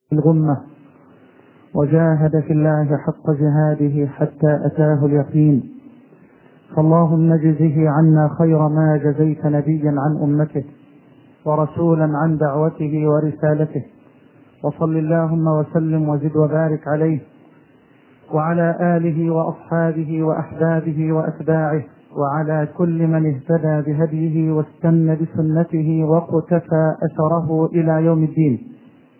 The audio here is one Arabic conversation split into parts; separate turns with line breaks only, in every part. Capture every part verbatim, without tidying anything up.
الغمة وجاهد في الله حق جهاده حتى أتاه اليقين، فاللهم اجزه عنا خير ما جزيت نبيا عن أمته ورسولا عن دعوته ورسالته، وصل اللهم وسلم وزد وبارك عليه وعلى آله وأصحابه وأحبابه وأتباعه وعلى كل من اهتدى بهديه واستنى بسنته وقتفى أثره إلى يوم الدين.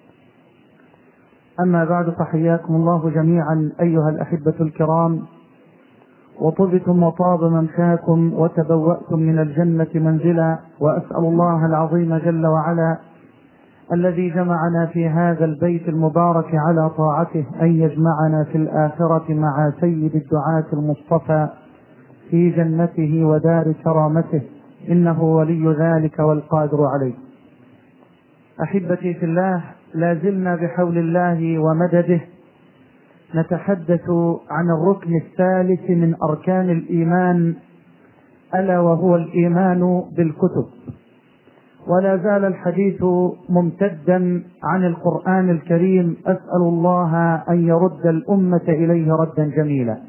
أما بعد، فحياكم الله جميعا أيها الأحبة الكرام، وطبتم وطاب ممشاكم وتبوأتم من الجنة منزلا، وأسأل الله العظيم جل وعلا الذي جمعنا في هذا البيت المبارك على طاعته أن يجمعنا في الآخرة مع سيد الدعاة المصطفى في جنته ودار كرامته، إنه ولي ذلك والقادر عليه. أحبتي في الله، لا زلنا بحول الله ومدده نتحدث عن الركن الثالث من أركان الإيمان، ألا وهو الإيمان بالكتب، ولا زال الحديث ممتدا عن القرآن الكريم. أسأل الله أن يرد الأمة إليه ردا جميلا.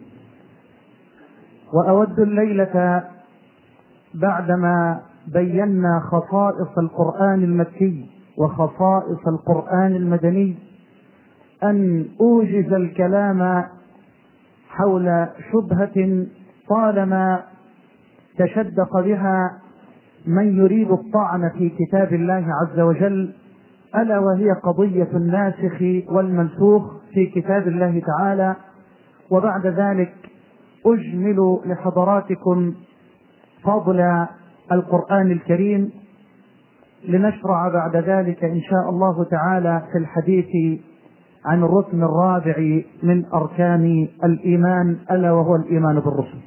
وأود الليلة بعدما بينا خصائص القرآن المكي وخصائص القرآن المدني أن أوجز الكلام حول شبهة طالما تشدق بها من يريد الطعن في كتاب الله عز وجل، ألا وهي قضية الناسخ والمنسوخ في كتاب الله تعالى. وبعد ذلك أجمل لحضراتكم فضل القرآن الكريم، لنشرع بعد ذلك إن شاء الله تعالى في الحديث عن الركن الرابع من أركان الإيمان، ألا وهو الإيمان بالرسل.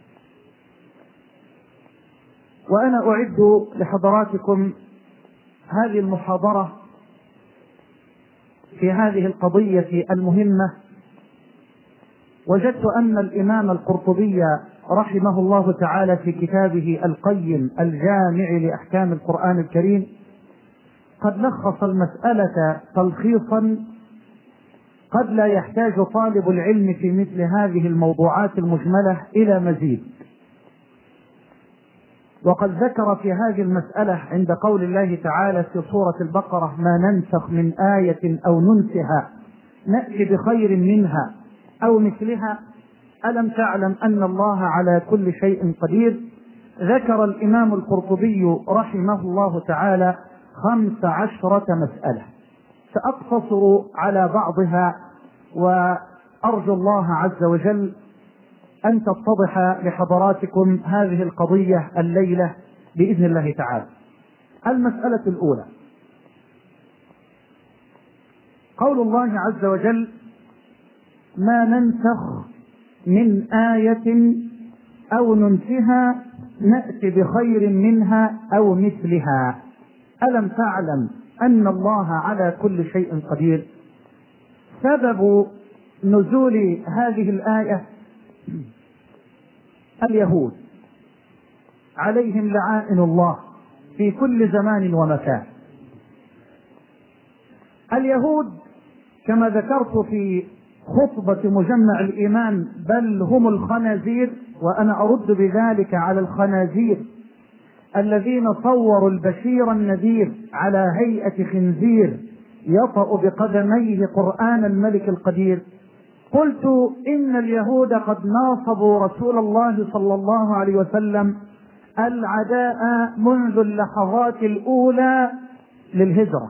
وأنا أعد لحضراتكم هذه المحاضرة في هذه القضية المهمة. وجدت أن الإمام القرطبي رحمه الله تعالى في كتابه القيم الجامع لأحكام القرآن الكريم قد لخص المسألة تلخيصا قد لا يحتاج طالب العلم في مثل هذه الموضوعات المجملة إلى مزيد. وقد ذكر في هذه المسألة عند قول الله تعالى في سورة البقرة: ما ننسخ من آية أو ننسها نأتي بخير منها أو مثلها ألم تعلم أن الله على كل شيء قدير. ذكر الإمام القرطبي رحمه الله تعالى خمس عشرة مسألة، سأقتصر على بعضها وأرجو الله عز وجل أن تتضح لحضراتكم هذه القضية الليلة بإذن الله تعالى. المسألة الأولى قول الله عز وجل: ما ننسخ من آية أو ننسها نأتي بخير منها أو مثلها ألم تعلم أن الله على كل شيء قدير. سبب نزول هذه الآية اليهود عليهم لعائن الله في كل زمان ومكان. اليهود كما ذكرت في خطبة مجمع الإيمان بل هم الخنازير، وأنا أرد بذلك على الخنازير الذين صوروا البشير النذير على هيئة خنزير يطأ بقدميه قرآن الملك القدير. قلت إن اليهود قد ناصبوا رسول الله صلى الله عليه وسلم العداء منذ اللحظات الأولى للهجرة،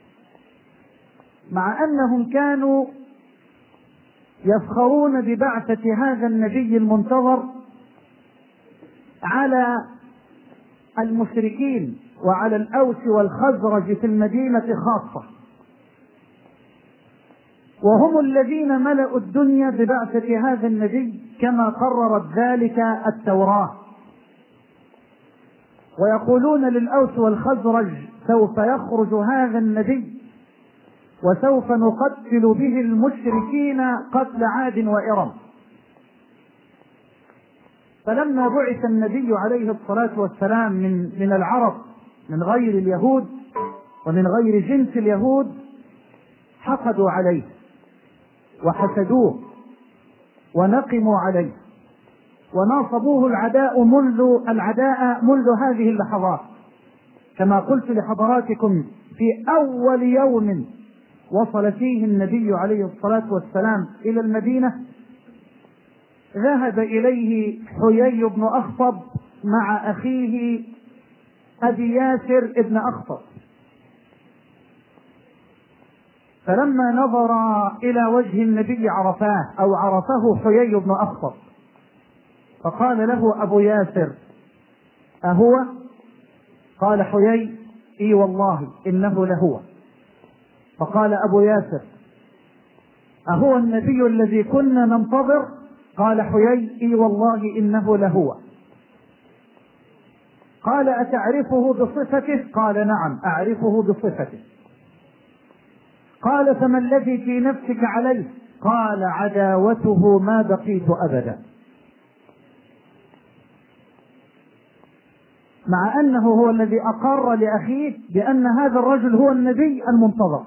مع أنهم كانوا يفخرون ببعثة هذا النبي المنتظر على المشركين وعلى الأوس والخزرج في المدينة خاصة، وهم الذين ملأوا الدنيا ببعثة هذا النبي كما قررت ذلك التوراة. ويقولون للأوس والخزرج: سوف يخرج هذا النبي وسوف نقتل به المشركين قتل عاد وإرم. فلما بعث النبي عليه الصلاة والسلام من من العرب من غير اليهود ومن غير جنس اليهود، حقدوا عليه وحسدوه ونقموا عليه وناصبوه العداء منذ العداء منذ هذه اللحظات، كما قلت لحضراتكم في أول يوم وصل فيه النبي عليه الصلاة والسلام إلى المدينة ذهب إليه حيي بن أخطب مع أخيه أبي ياسر ابن أخطب، فلما نظر إلى وجه النبي عرفاه أو عرفه حيي بن أخطب فقال له أبو ياسر: أهو؟ قال حيي: إي والله إنه لهو. فقال أبو ياسر: أهو النبي الذي كنا ننتظر؟ قال حيي: إي والله إنه لهو. قال: أتعرفه بصفته؟ قال: نعم أعرفه بصفته. قال: فما الذي في نفسك عليه؟ قال: عداوته ما بقيت أبدا. مع أنه هو الذي أقر لأخيه بأن هذا الرجل هو النبي المنتظر،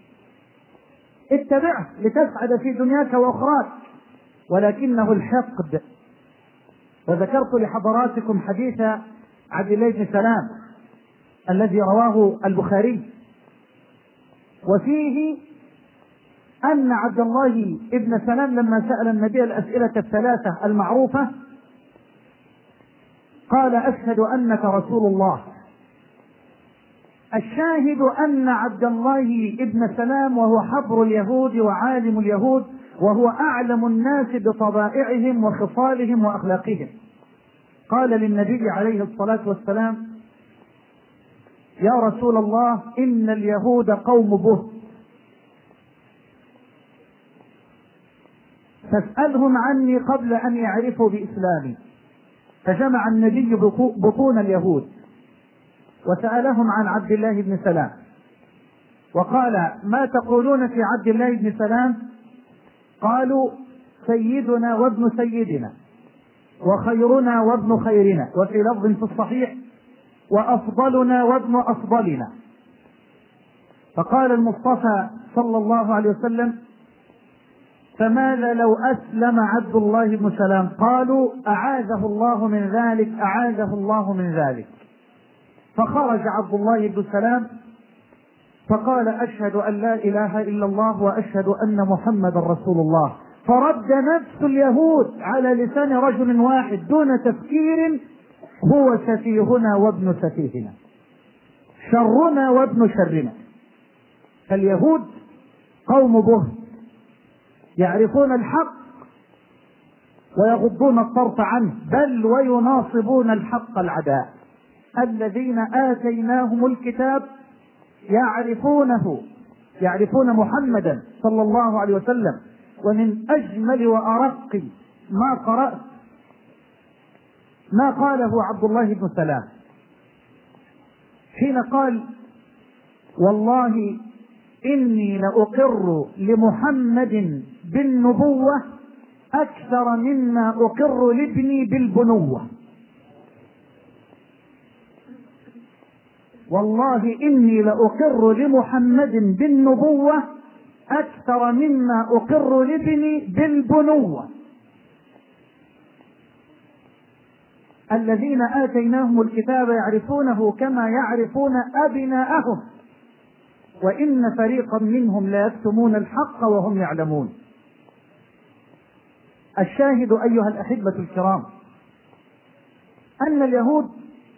اتبعه لتسعد في دنياك وأخراك، ولكنه الحقد. وذكرت لحضراتكم حديث عبد الله بن سلام الذي رواه البخاري، وفيه أن عبد الله بن سلام لما سأل النبي الأسئلة الثلاثة المعروفة قال: أشهد أنك رسول الله. الشاهد أن عبد الله بن سلام وهو حبر اليهود وعالم اليهود وهو أعلم الناس بطبائعهم وخصالهم وأخلاقهم، قال للنبي عليه الصلاة والسلام: يا رسول الله، إن اليهود قوم بهت، فاسألهم عني قبل أن يعرفوا بإسلامي. فجمع النبي بطون اليهود وسألهم عن عبد الله بن سلام، وقال: ما تقولون في عبد الله بن سلام؟ قالوا: سيدنا وابن سيدنا وخيرنا وابن خيرنا، وفي لفظ في الصحيح: وأفضلنا وابن أفضلنا. فقال المصطفى صلى الله عليه وسلم: فماذا لو أسلم عبد الله بن سلام؟ قالوا: أعاذه الله من ذلك، أعاذه الله من ذلك. فخرج عبد الله بن سلام فقال: أشهد أن لا إله إلا الله وأشهد أن محمد رسول الله. فرد نفس اليهود على لسان رجل واحد دون تفكير: هو سفيهنا وابن سفيهنا، شرنا وابن شرنا. فاليهود قوم بهت، يعرفون الحق ويغضون الطرف عنه، بل ويناصبون الحق العداء. الذين آتيناهم الكتاب يعرفونه، يعرفون محمدا صلى الله عليه وسلم. ومن أجمل وأرق ما قرأت ما قاله عبد الله بن سلام حين قال: والله إني لأقر لمحمد بالنبوة أكثر مما أقر لابني بالبنوة. والله إني لأقر لمحمد بالنبوة أكثر مما أقر لابني بالبنوة. الذين آتيناهم الكتاب يعرفونه كما يعرفون أبناءهم، وإن فريقا منهم لا يكتمون الحق وهم يعلمون. الشاهد أيها الأحبة الكرام أن اليهود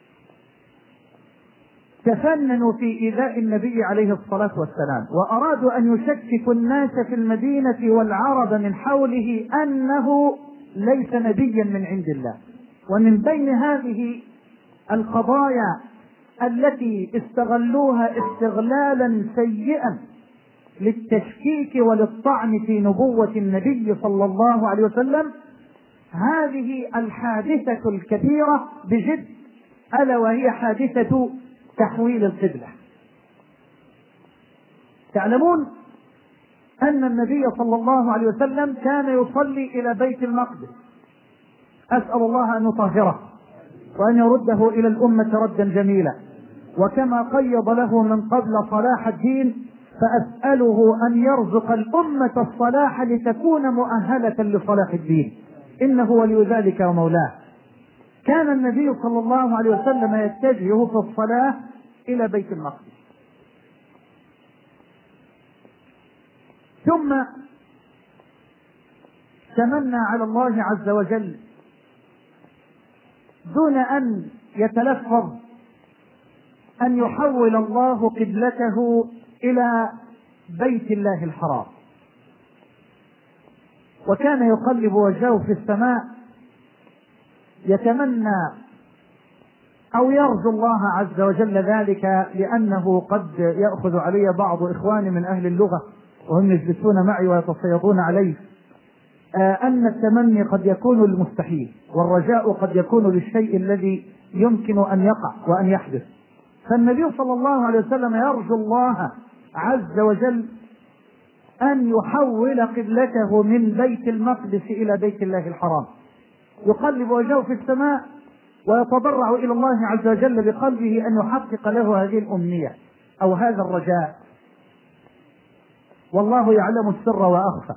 تفننوا في إيذاء النبي عليه الصلاة والسلام، وأرادوا أن يشككوا الناس في المدينة والعرب من حوله أنه ليس نبيا من عند الله. ومن بين هذه القضايا التي استغلوها استغلالا سيئا للتشكيك وللطعن في نبوة النبي صلى الله عليه وسلم هذه الحادثة الكبيرة بجد، ألا وهي حادثة تحويل القبلة. تعلمون أن النبي صلى الله عليه وسلم كان يصلي إلى بيت المقدس، أسأل الله أن يطهره وأن يرده إلى الأمة ردا جميلا. وكما قيض له من قبل صلاح الدين فأسأله أن يرزق الأمة الصلاح لتكون مؤهلة لصلاح الدين، إنه ولي ذلك ومولاه. كان النبي صلى الله عليه وسلم يتجه في الصلاة إلى بيت المقدس، ثم تمنى على الله عز وجل دون أن يتلفظ أن يحول الله قبلته إلى بيت الله الحرام، وكان يقلب وجهه في السماء يتمنى أو يرجو الله عز وجل ذلك، لأنه قد يأخذ علي بعض إخواني من أهل اللغة وهم يجلسون معي ويتصيدون عليه أن التمني قد يكون للمستحيل، والرجاء قد يكون للشيء الذي يمكن أن يقع وأن يحدث. فالنبي صلى الله عليه وسلم يرجو الله عز وجل أن يحول قبلته من بيت المقدس إلى بيت الله الحرام، يقلب وجهه في السماء ويتضرع إلى الله عز وجل بقلبه أن يحقق له هذه الأمنية أو هذا الرجاء، والله يعلم السر وأخفى.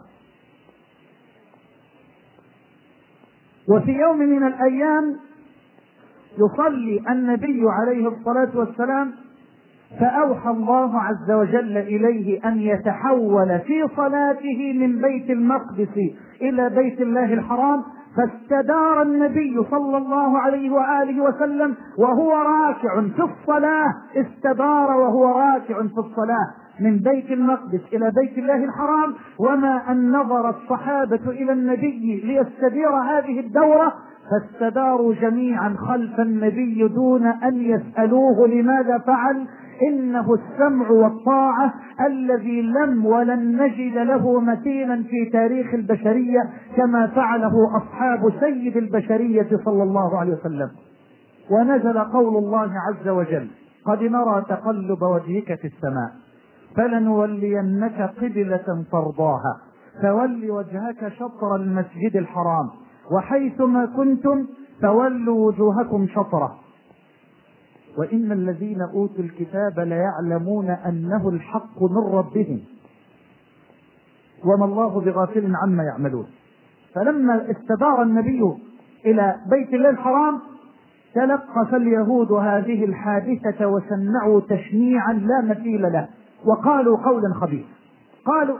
وفي يوم من الأيام يصلي النبي عليه الصلاة والسلام، فأوحى الله عز وجل إليه أن يتحول في صلاته من بيت المقدس إلى بيت الله الحرام، فاستدار النبي صلى الله عليه وآله وسلم وهو راكع في الصلاة، استدار وهو راكع في الصلاة من بيت المقدس إلى بيت الله الحرام. وما أن نظر الصحابة إلى النبي ليستدير هذه الدورة، فاستداروا جميعا خلف النبي دون أن يسألوه لماذا فعل. إنه السمع والطاعة الذي لم ولن نجد له مثيلا في تاريخ البشرية كما فعله أصحاب سيد البشرية صلى الله عليه وسلم. ونزل قول الله عز وجل: قد نرى تقلب وجهك في السماء فلنولينك قبلة ترضاها فول وجهك شطر المسجد الحرام وحيثما كنتم فولوا وجوهكم شطره وإن الذين أوتوا الكتاب ليعلمون أنه الحق من ربهم وما الله بغافل عما يعملون. فلما استدار النبي إلى بيت الله الحرام تلقف اليهود هذه الحادثة وسمعوا تشنيعا لا مثيل له، وقالوا قولا خبيثا، قالوا: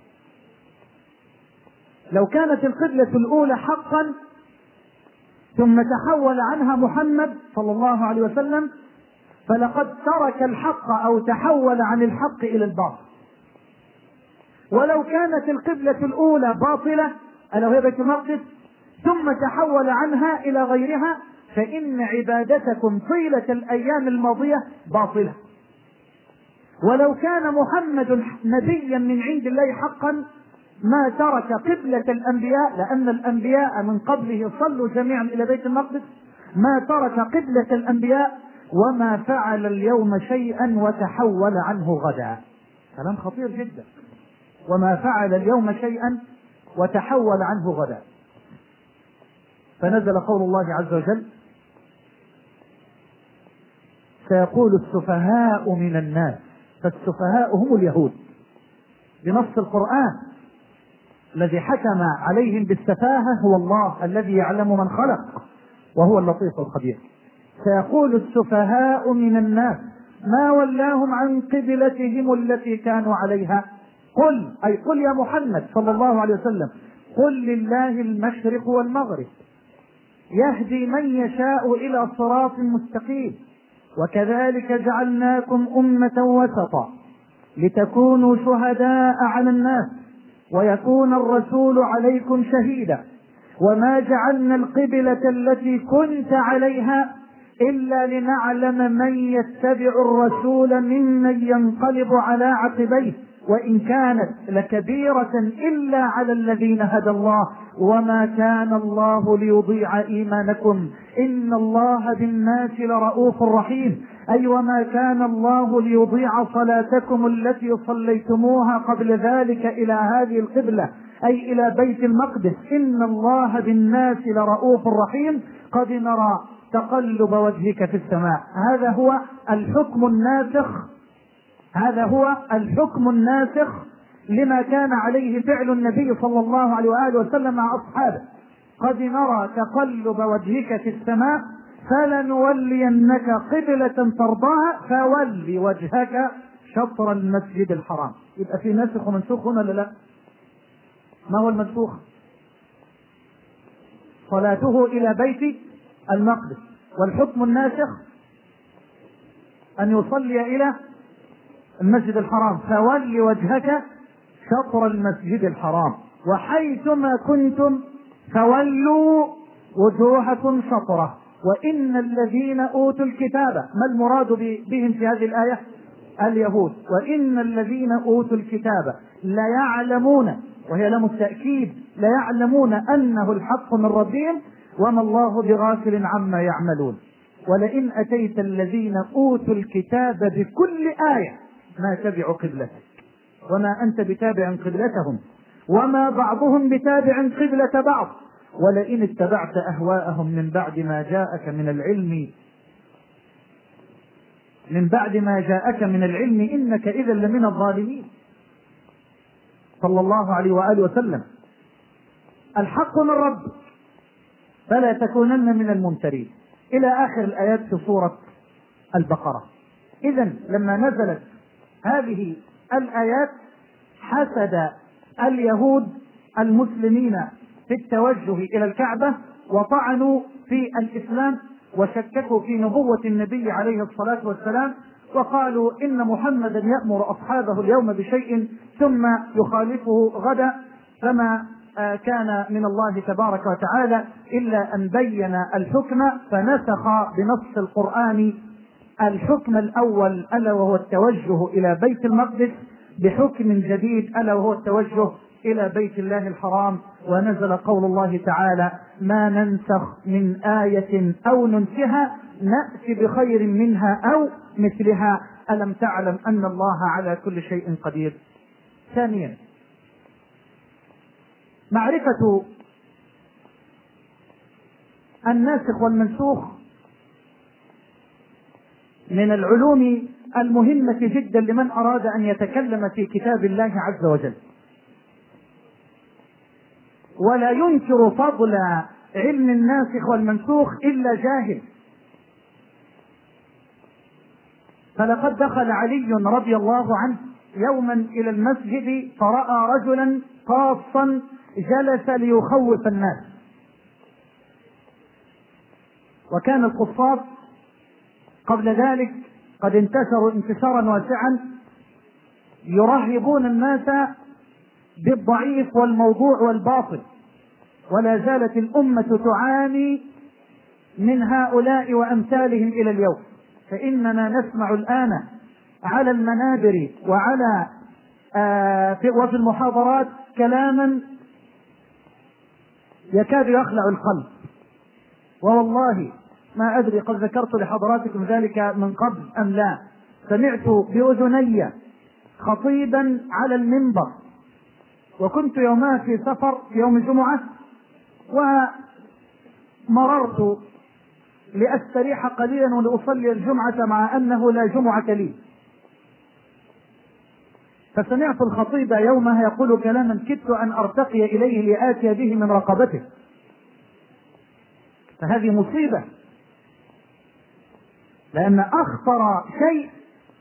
لو كانت القبلة الأولى حقا ثم تحول عنها محمد صلى الله عليه وسلم فلقد ترك الحق أو تحول عن الحق إلى الباطل. ولو كانت القبلة الأولى باطلة ألا وهي بيت المقدس ثم تحول عنها إلى غيرها فإن عبادتكم طيلة الأيام الماضية باطلة. ولو كان محمد نبيا من عند الله حقا ما ترك قبلة الأنبياء، لأن الأنبياء من قبله صلوا جميعا إلى بيت المقدس، ما ترك قبلة الأنبياء وما فعل اليوم شيئا وتحول عنه غدا. كلام خطير جدا. وما فعل اليوم شيئا وتحول عنه غدا. فنزل قول الله عز وجل: سيقول السفهاء من الناس، فالسفهاء هم اليهود بنص القرآن. الذي حكم عليهم بالسفاهة هو الله الذي يعلم من خلق وهو اللطيف الخبير. سيقول السفهاء من الناس ما ولاهم عن قبلتهم التي كانوا عليها قل، أي قل يا محمد صلى الله عليه وسلم، قل لله المشرق والمغرب يهدي من يشاء إلى صراط مستقيم وكذلك جعلناكم أمة وسطا لتكونوا شهداء على الناس ويكون الرسول عليكم شهيدا وما جعلنا القبلة التي كنت عليها إلا لنعلم من يتبع الرسول ممن ينقلب على عقبيه وإن كانت لكبيرة إلا على الذين هدى الله وما كان الله ليضيع إيمانكم إن الله بالناس لرؤوف رحيم. أي وما كان الله ليضيع صلاتكم التي صليتموها قبل ذلك إلى هذه القبلة أي إلى بيت المقدس، إن الله بالناس لرؤوف رحيم. قد نرى تقلب وجهك في السماء. هذا هو الحكم الناسخ هذا هو الحكم الناسخ لما كان عليه فعل النبي صلى الله عليه وآله وسلم مع أصحابه. قد نرى تقلب وجهك في السماء فلنولينك قبلة ترضاها فول وجهك شطر المسجد الحرام. يبقى في ناسخ ومنسوخ هنا ولا لا؟ ما هو المنسوخ؟ صلاته إلى بيت المقدس. والحكم الناسخ أن يصلي إلى المسجد الحرام فول وجهك شطر المسجد الحرام وحيثما كنتم فولوا وجوهكم شطره. وإن الذين أوتوا الكتاب، ما المراد بهم في هذه الآية؟ اليهود. وإن الذين أوتوا الكتاب ليعلمون، وهي لام التأكيد، ليعلمون أنه الحق من ربهم وما الله بغافل عما يعملون. ولئن أتيت الذين أوتوا الكتاب بكل آية ما تبعوا قبلتك وما أنت بتابع قبلتهم وما بعضهم بتابع قبلة بعض ولئن اتبعت أهواءهم من بعد ما جاءك من العلم من بعد ما جاءك من العلم إنك إذا لمن الظالمين. صلى الله عليه وآله وسلم. الحق من ربك فلا تكونن من الممترين إلى آخر الآيات في سورة البقرة. إذن لما نزلت هذه الآيات حسد اليهود المسلمين في التوجه إلى الكعبة وطعنوا في الإسلام وشككوا في نبوة النبي عليه الصلاة والسلام وقالوا إن محمدا يأمر أصحابه اليوم بشيء ثم يخالفه غدا، فما كان من الله تبارك وتعالى إلا أن بين الحكم فنسخ بنص القرآن الحكم الأول ألا وهو التوجه إلى بيت المقدس بحكم جديد ألا وهو التوجه إلى بيت الله الحرام. ونزل قول الله تعالى ما ننسخ من آية أو ننسها نأتي بخير منها أو مثلها ألم تعلم أن الله على كل شيء قدير. ثانيا معرفة الناسخ والمنسوخ من العلوم المهمة جدا لمن أراد أن يتكلم في كتاب الله عز وجل، ولا ينكر فضل علم الناسخ والمنسوخ إلا جاهل. فلقد دخل علي رضي الله عنه يوما إلى المسجد فرأى رجلا قاصا جلس ليخوف الناس، وكان القصاص قبل ذلك قد انتشروا انتشارا واسعا يرهبون الناس بالضعيف والموضوع والباطل، ولا زالت الأمة تعاني من هؤلاء وأمثالهم إلى اليوم. فإننا نسمع الآن على المنابر وعلى آه في وفي المحاضرات كلاما يكاد يخلع القلب، ووالله ما أدري قد ذكرت لحضراتكم ذلك من قبل أم لا. سمعت بأذني خطيبا على المنبر وكنت يومها في سفر في يوم الجمعة ومررت لأستريح قليلا ولأصلي الجمعة مع أنه لا جمعة لي، فسمعت الخطيب يومها يقول كلاما كدت أن أرتقي إليه لآتي به من رقبته. فهذه مصيبة، لأن أخطر شيء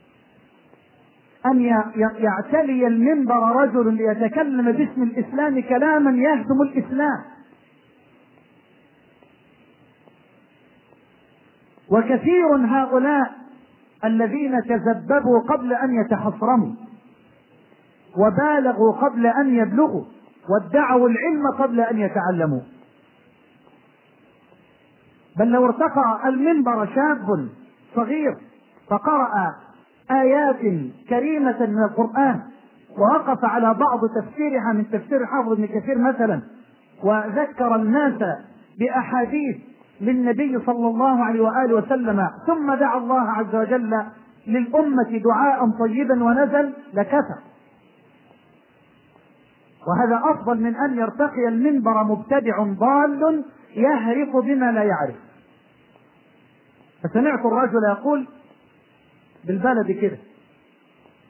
أن يعتلي المنبر رجل ليتكلم باسم الإسلام كلاما يهدم الإسلام. وكثير هؤلاء الذين تذبذبوا قبل أن يتحصرموا وبالغوا قبل أن يبلغوا وادعوا العلم قبل أن يتعلموا. بل لو ارتقى المنبر شاب صغير فقرأ آيات كريمة من القرآن ووقف على بعض تفسيرها من تفسير حافظ ابن كثير مثلا وذكر الناس بأحاديث للنبي صلى الله عليه وآله وسلم ثم دعا الله عز وجل للأمة دعاء طيبا ونزل لكفى. وهذا أفضل من أن يرتقي المنبر مبتدع ضال يهرف بما لا يعرف. فسمعت الرجل يقول بالبلد كده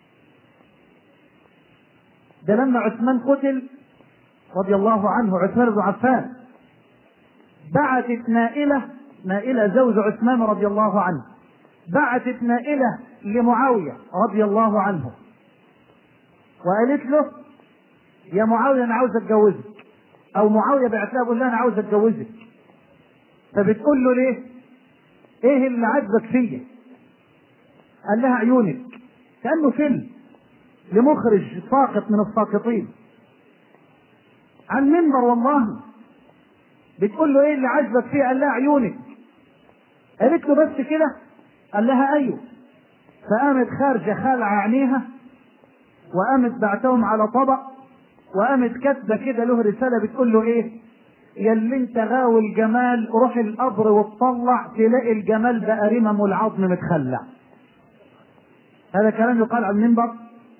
ده لما عثمان قتل رضي الله عنه، عثمان بن عفان، بعثت نائلة، نائلة زوج عثمان رضي الله عنه، بعثت نائلة لمعاوية رضي الله عنه وقالت له يا معاوية أنا عاوز أتجوزك، أو معاوية بعت لها بيقول لها أنا عاوز أتجوزك. فبتقول له ليه؟ إيه اللي عجبك فيا؟ قال لها عيونك. كأنه فيلم لمخرج ساقط من الساقطين عن منبر والله. بتقول له ايه اللي عجبك فيه؟ قال لها عيونك. قالت له بس كده؟ قال لها ايوه. فقامت خارجه خالعه عينيها، وقامت بعتهم على طبق، وقامت كاتبه كده له رساله بتقول له ايه؟ يا اللي انت غاوي الجمال روح القبر وتطلع تلاقي الجمال بقى رمم والعظم متخلع. هذا كلام يقال على المنبر.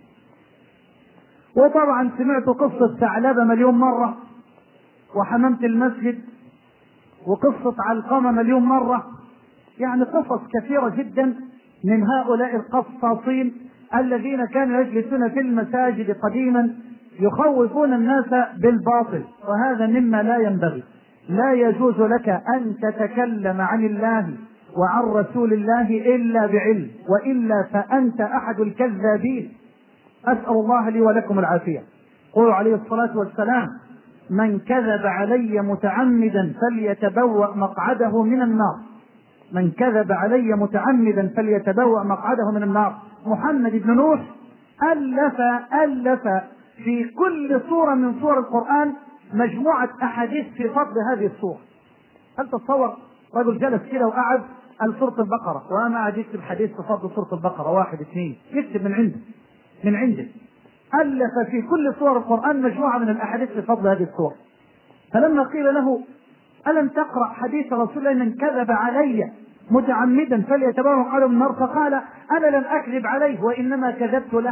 وطبعا سمعت قصه ثعلبه مليون مره، وحمامة المسجد، وقصة علقمة مليون مرة، يعني قصص كثيرة جدا من هؤلاء القصاصين الذين كانوا يجلسون في المساجد قديما يخوفون الناس بالباطل، وهذا مما لا ينبغي. لا يجوز لك أن تتكلم عن الله وعن رسول الله إلا بعلم، وإلا فأنت أحد الكذابين. أسأل الله لي ولكم العافية. قولوا عليه الصلاة والسلام من كذب علي متعمدا فليتبوأ مقعده من النار. من كذب علي متعمدا فليتبوأ مقعده من النار. محمد بن نوح ألف ألف في كل سورة من سور القرآن مجموعة أحاديث في فضل هذه السورة. هل تتصور رجل جلس كده وقعد قال سورة البقرة وأنا قاعد يكتب حديث في فضل سورة البقرة، واحد اثنين يكتب من عنده من عنده ألف في كل سور القرآن مجموعة من الأحاديث في فضل هذه السورة. فلما قيل له ألم تقرأ حديث رسول الله من كذب علي متعمدا فليتبوأ مقعده من النار، فقال أنا لم أكذب عليه وإنما كذبت له.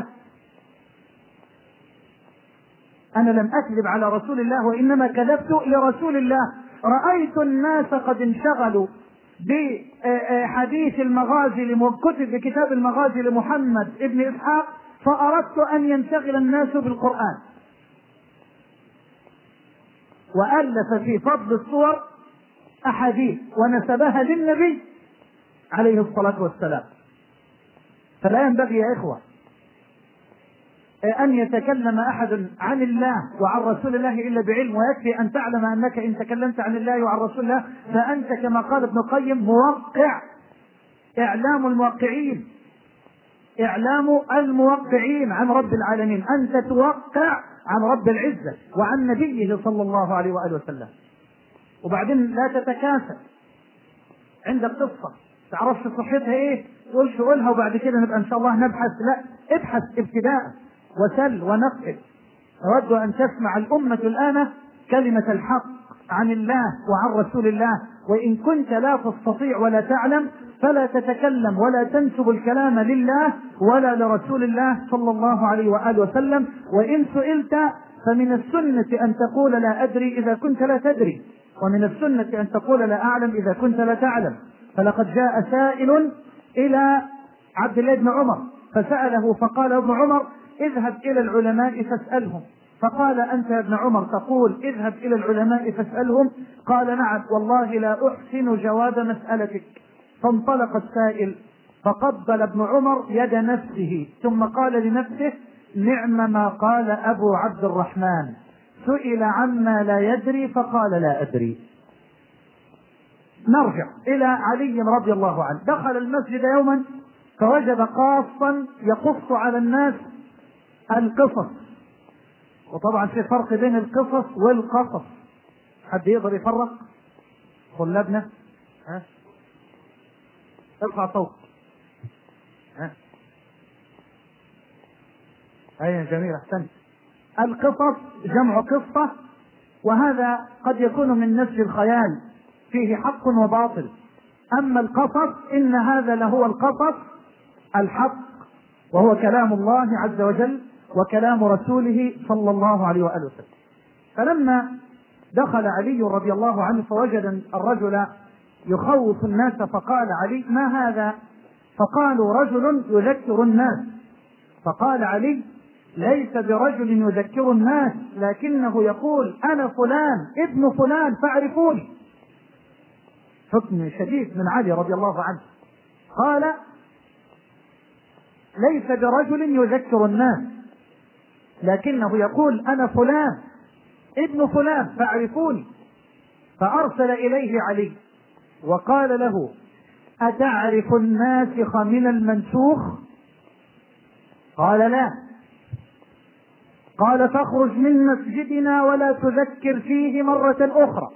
أنا لم أكذب على رسول الله وإنما كذبت لرسول الله. رأيت الناس قد انشغلوا بحديث المغازي، كتب كتاب المغازي لمحمد ابن إسحاق، فأردت أن ينشغل الناس بالقرآن. وألف في فضل الصور أحاديث ونسبها للنبي عليه الصلاة والسلام. فلا ينبغي يا إخوة أن يتكلم أحد عن الله وعن رسول الله إلا بعلم، ويكفي أن تعلم أنك إن تكلمت عن الله وعن رسول الله فأنت كما قال ابن القيم موقع. إعلام الموقعين، إعلام الموقعين عن رب العالمين، أنت توقع عن رب العزة وعن نبيه صلى الله عليه وآله وسلم. وبعدين لا تتكاسل، عندك قصة تعرفش صحتها ايه تقولش قولها وبعد كده نبقى ان شاء الله نبحث. لا، ابحث ابتداء وسل ونقل. أود أن تسمع الأمة الآن كلمة الحق عن الله وعن رسول الله، وإن كنت لا تستطيع ولا تعلم فلا تتكلم ولا تنسب الكلام لله ولا لرسول الله صلى الله عليه وآله وسلم. وإن سئلت فمن السنة أن تقول لا أدري إذا كنت لا تدري، ومن السنة أن تقول لا أعلم إذا كنت لا تعلم. فلقد جاء سائل إلى عبد الله بن عمر فسأله فقال ابن عمر اذهب إلى العلماء فاسألهم. فقال أنت يا ابن عمر تقول اذهب إلى العلماء فاسألهم؟ قال نعم والله لا أحسن جواب مسألتك. فانطلق السائل فقبل ابن عمر يد نفسه ثم قال لنفسه نعم ما قال أبو عبد الرحمن، سئل عما لا يدري فقال لا أدري. نرجع إلى علي رضي الله عنه. دخل المسجد يوما فوجد قاصا يقص على الناس القصص، وطبعا في فرق بين القصص والقصص. حد يقدر يفرق؟ طلابنا ها ارفع صوت. ها ايوه جميل احسنت. القصص جمع قصة، وهذا قد يكون من نسج الخيال فيه حق وباطل. اما القصص ان هذا لهو القصص الحق، وهو كلام الله عز وجل وكلام رسوله صلى الله عليه وآله وسلم. فلما دخل علي رضي الله عنه فوجد الرجل يخوف الناس فقال علي ما هذا؟ فقالوا رجل يذكر الناس. فقال علي ليس برجل يذكر الناس لكنه يقول أنا فلان ابن فلان فاعرفوني. حكم شديد من علي رضي الله عنه. قال ليس برجل يذكر الناس لكنه يقول أنا فلان ابن فلان فاعرفوني. فأرسل إليه علي وقال له أتعرف الناسخ من المنسوخ؟ قال لا. قال فاخرج من مسجدنا ولا تذكر فيه مرة أخرى.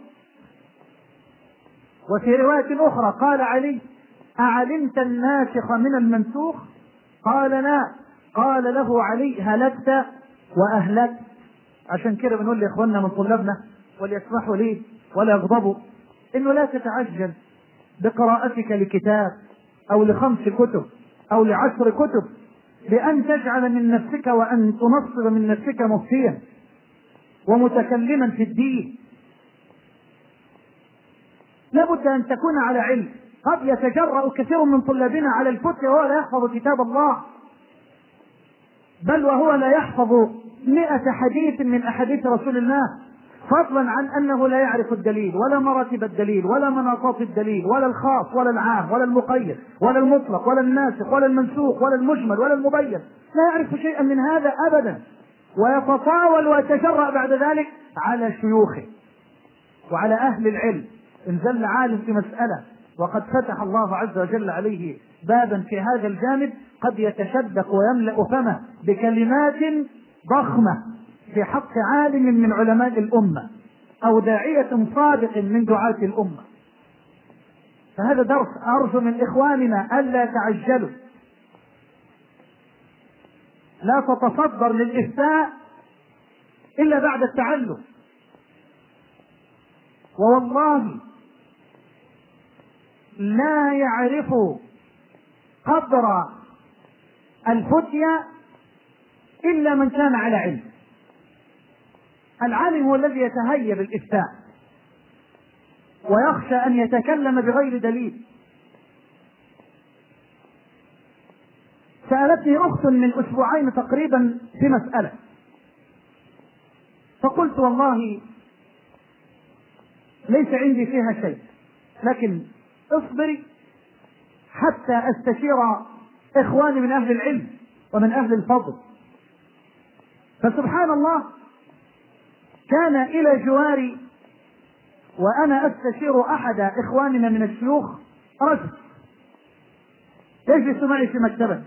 وفي رواية أخرى قال علي أعلمت الناسخ من المنسوخ؟ قال لا. قال له علي هلكت وأهلكت. عشان كده بنقول لإخواننا من طلابنا وليسمحوا لي ولا يغضبوا إنه لا تتعجل بقراءتك لكتاب أو لخمس كتب أو لعشر كتب بأن تجعل من نفسك وأن تنصب من نفسك مفتيا ومتكلما في الدين. لابد أن تكون على علم. قد يتجرأ كثير من طلابنا على الفتيا وهو لا يحفظ كتاب الله، بل وهو لا يحفظ مئة حديث من أحاديث رسول الله، فضلا عن أنه لا يعرف الدليل ولا مراتب الدليل ولا مناطات الدليل ولا الخاص ولا العام ولا المقيد ولا المطلق ولا الناسخ ولا المنسوخ ولا المجمل ولا المبين، لا يعرف شيئا من هذا أبدا، ويتطاول ويتجرأ بعد ذلك على شيوخه وعلى أهل العلم. إن زل عالم في مسألة وقد فتح الله عز وجل عليه بابا في هذا الجانب قد يتشدق ويملأ فمه بكلمات ضخمة في حق عالم من علماء الأمة أو داعية صادق من دعاة الأمة. فهذا درس أرجو من إخواننا ألا تعجلوا، لا تتصدر للإفتاء إلا بعد التعلم. ووالله لا يعرف قدر الفتيا إلا من كان على علم. العالم هو الذي يتهيب الإفتاء ويخشى أن يتكلم بغير دليل. سألتني أخت من أسبوعين تقريبا في مسألة، فقلت والله ليس عندي فيها شيء، لكن اصبري حتى استشير إخواني من أهل العلم ومن أهل الفضل. فسبحان الله كان إلى جواري وأنا أستشير أحد إخواننا من الشيوخ رجل يجلس معي في مكتبه،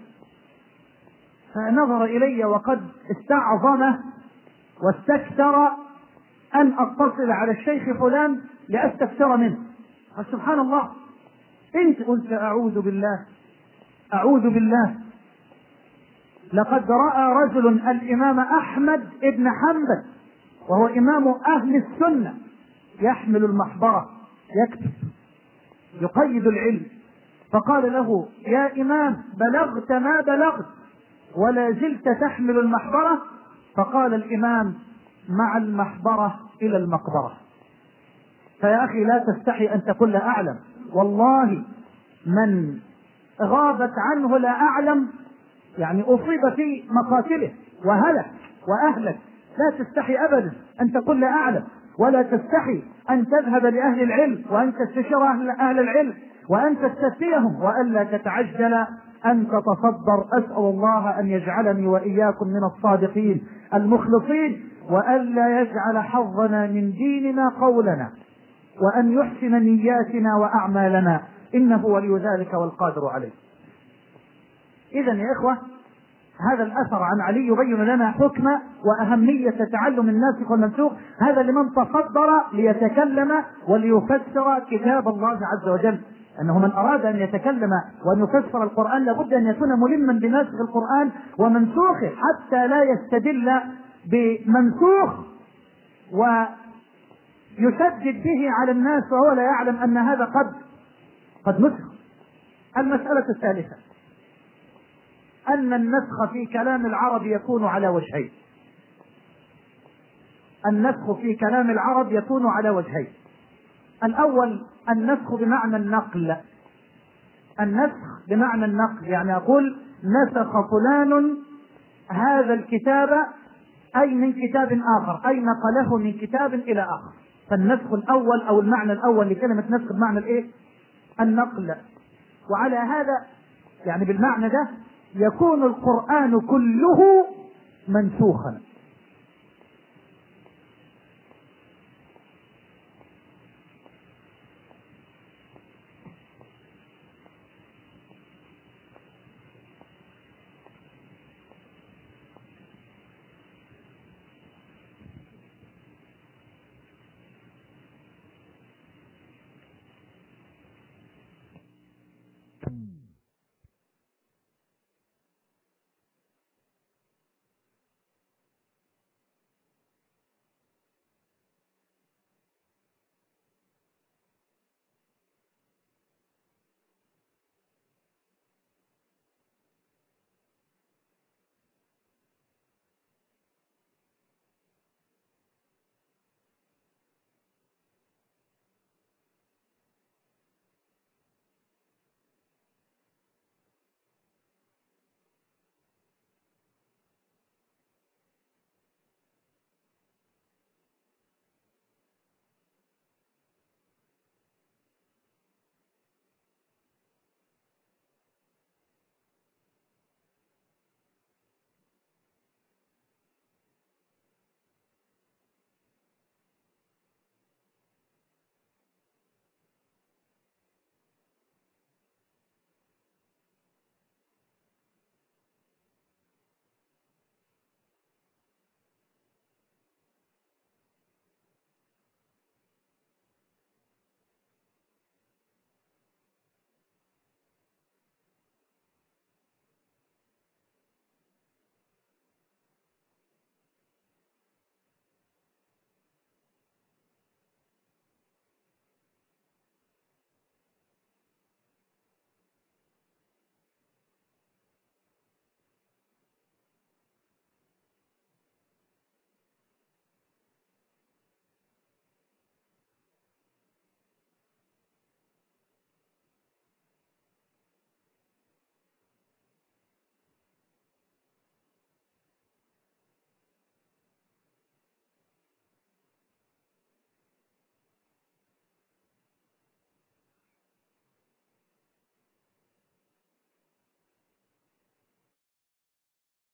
فنظر إلي وقد استعظم واستكثر أن أتصل على الشيخ فلان لأستفسر منه. سبحان الله، انت قلت أعوذ بالله أعوذ بالله لقد رأى رجل الإمام أحمد ابن حنبل وهو إمام أهل السنة يحمل المحبرة يكتب يقيد العلم، فقال له يا إمام بلغت ما بلغت ولا زلت تحمل المحبرة؟ فقال الإمام مع المحبرة إلى المقبرة. فيا أخي لا تستحي أن تقول لا أعلم، والله من غابت عنه لا أعلم يعني أصيب في مقاتله وهلك وأهلك. لا تستحي أبدا أن تقول لا أعلم، ولا تستحي أن تذهب لأهل العلم وأن تستشير أهل العلم وأن تستفتيهم، وألا تتعجل أن تتصدر. أسأل الله أن يجعلني وإياكم من الصادقين المخلصين، وألا يجعل حظنا من ديننا قولنا، وأن يحسن نياتنا وأعمالنا، إنه ولي ذلك والقادر عليه. إذن يا إخوة، هذا الأثر عن علي يبين لنا حكم وأهمية تعلم الناسخ والمنسوخ. هذا لمن تصدر ليتكلم وليفسر كتاب الله عز وجل، أنه من أراد أن يتكلم وأن يفسر القرآن لابد أن يكون ملما بناسخ القرآن ومنسوخه، حتى لا يستدل بمنسوخ ويشدد به على الناس وهو لا يعلم أن هذا قد قد نسخ. المسألة الثالثة أن النسخ في كلام العرب يكون على وجهين. النسخ في كلام العرب يكون على وجهين. الأول النسخ بمعنى النقل. النسخ بمعنى النقل، يعني أقول نسخ فلان هذا الكتاب أي من كتاب آخر، أي نقله من كتاب إلى آخر. فالنسخ الأول أو المعنى الأول لكلمة نسخ بمعنى الإيه؟ النقل. وعلى هذا يعني بالمعنى ده يكون القرآن كله منسوخا.